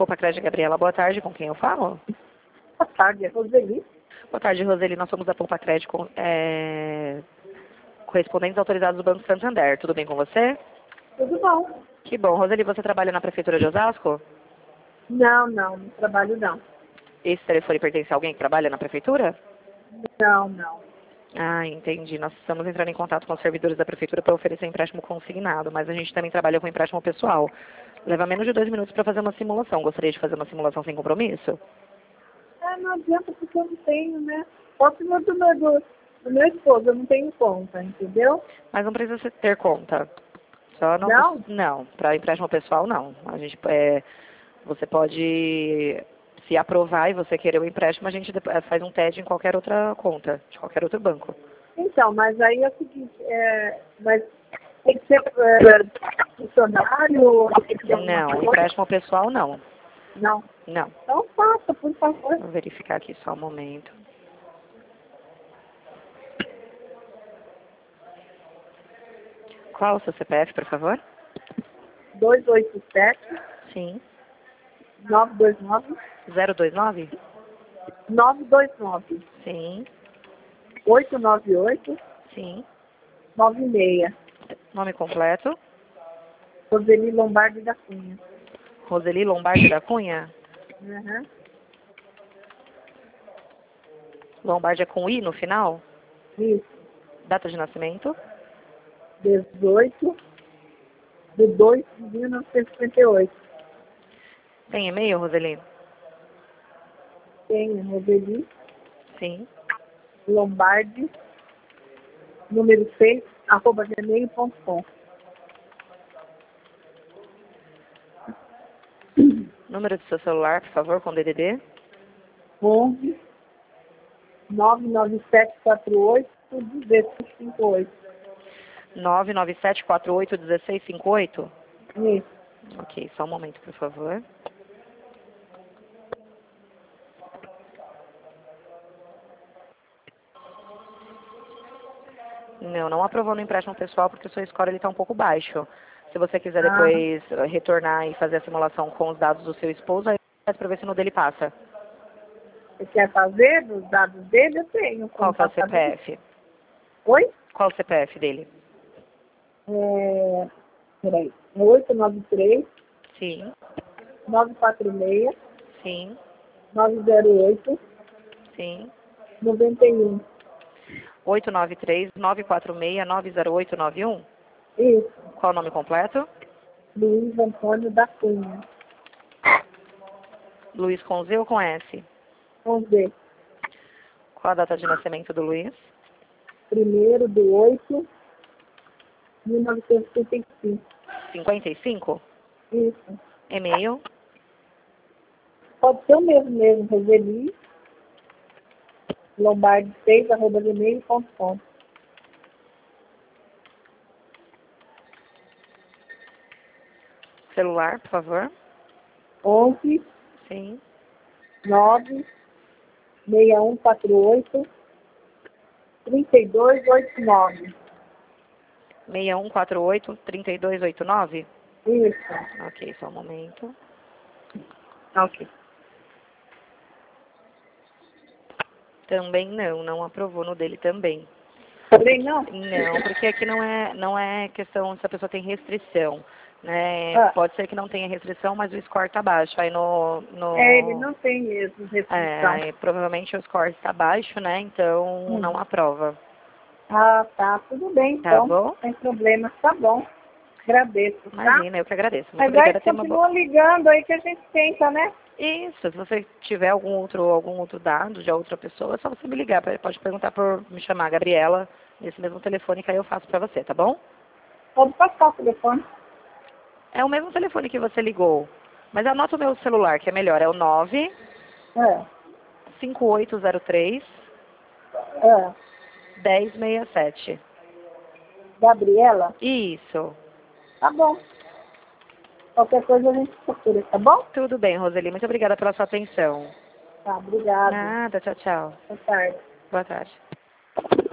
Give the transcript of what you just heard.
Poupa Gabriela, boa tarde, com quem eu falo? Boa tarde, é Roseli. Boa tarde, Roseli, nós somos da Poupa correspondentes autorizados do Banco Santander. Tudo bem com você? Tudo bom? Que bom. Roseli, você trabalha na Prefeitura de Osasco? Não trabalho não. Esse telefone pertence a alguém que trabalha na Prefeitura? Não. Ah, entendi. Nós estamos entrando em contato com os servidores da Prefeitura para oferecer empréstimo consignado, mas a gente também trabalha com empréstimo pessoal. Leva menos de 2 minutos para fazer uma simulação. Gostaria de fazer uma simulação sem compromisso? Não adianta porque eu não tenho, né? Posso do meu esposo, eu não tenho conta, entendeu? Mas não precisa ter conta. Só não? Não? Não, para empréstimo pessoal não. A gente, você pode, se aprovar e você querer o empréstimo, a gente faz um TED em qualquer outra conta, de qualquer outro banco. Então, mas aí é o seguinte, mas tem que ser funcionário ou tem que ser alguma Não, coisa? empréstimo pessoal não. Não. Não. Então faça, por favor. Vou verificar aqui só um momento. Qual o seu CPF, por favor? 287 Sim. 929 029? 929 Sim. 898 Sim. 96. Nome completo? Roseli Lombardi da Cunha. Roseli Lombardi da Cunha? Uhum. Lombardi é com I no final? Isso. Data de nascimento? 18/2/1958. Tem e-mail, Roseli? Tem Roseli Sim. Lombardi, número 6, @gmail.com. Número do seu celular, por favor, com DDD? 11 99748 1658. 997481658? Isso. Ok, só um momento, por favor. Não aprovou no empréstimo pessoal porque o seu score está um pouco baixo. Se você quiser depois retornar e fazer a simulação com os dados do seu esposo, aí faz para ver se no dele passa. Você quer fazer dos dados dele? Eu tenho. Qual que é o CPF? Oi? Qual o CPF dele? Peraí. 893 Sim, 946 sim, 908 sim. 91. 893-946-90891? Isso. Qual o nome completo? Luiz Antônio da Cunha. Luiz com Z ou com S? Vamos ver. Qual a data de nascimento do Luiz? 1º/8/1975. 55? Isso. E-mail? Pode ser o mesmo, Roseli Lombardi 6 @gmail.com. Celular, por favor? 11 Sim. 9 6148 3289. 6148-3289? Isso. Ok, só um momento. Ok. Também não aprovou no dele também. Também não? Não, porque aqui não é questão se a pessoa tem restrição, né? Pode ser que não tenha restrição, mas o score está baixo. Aí ele não tem mesmo restrição. aí provavelmente o score está baixo, né? Então não aprova. Tá. Tudo bem, Tá então. bom? Sem problema. Tá bom. Agradeço, tá? Imagina, eu que agradeço. Muito Mas aí obrigada. Tenha uma boa... continua ligando aí que a gente tenta, né? Isso, se você tiver algum outro dado de outra pessoa, é só você me ligar. Pode perguntar por me chamar Gabriela, nesse mesmo telefone que aí eu faço pra você, tá bom? Pode passar o telefone. É o mesmo telefone que você ligou. Mas anota o meu celular, que é melhor. É o 9 É. 5803 É. 1067. Gabriela? Isso. Tá bom. Qualquer coisa a gente procura, tá bom? Tudo bem, Roseli. Muito obrigada pela sua atenção. Tá, obrigado. Nada, tchau, tchau. Boa tarde. Boa tarde.